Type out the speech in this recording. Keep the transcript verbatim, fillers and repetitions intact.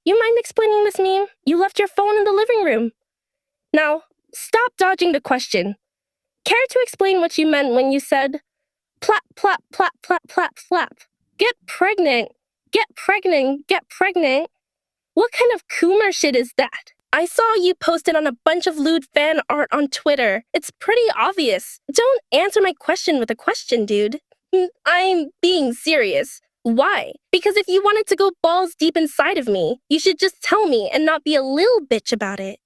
You mind explaining this meme? You left your phone in the living room. Now, stop dodging the question. Care to explain what you meant when you said, plap, plap, plap, plap, plap, flap? Get pregnant. Get pregnant. Get pregnant. What kind of Coomer shit is that? I saw you posted on a bunch of lewd fan art on Twitter. It's pretty obvious. Don't answer my question with a question, dude. I'm being serious. Why? Because if you wanted to go balls deep inside of me, you should just tell me and not be a little bitch about it.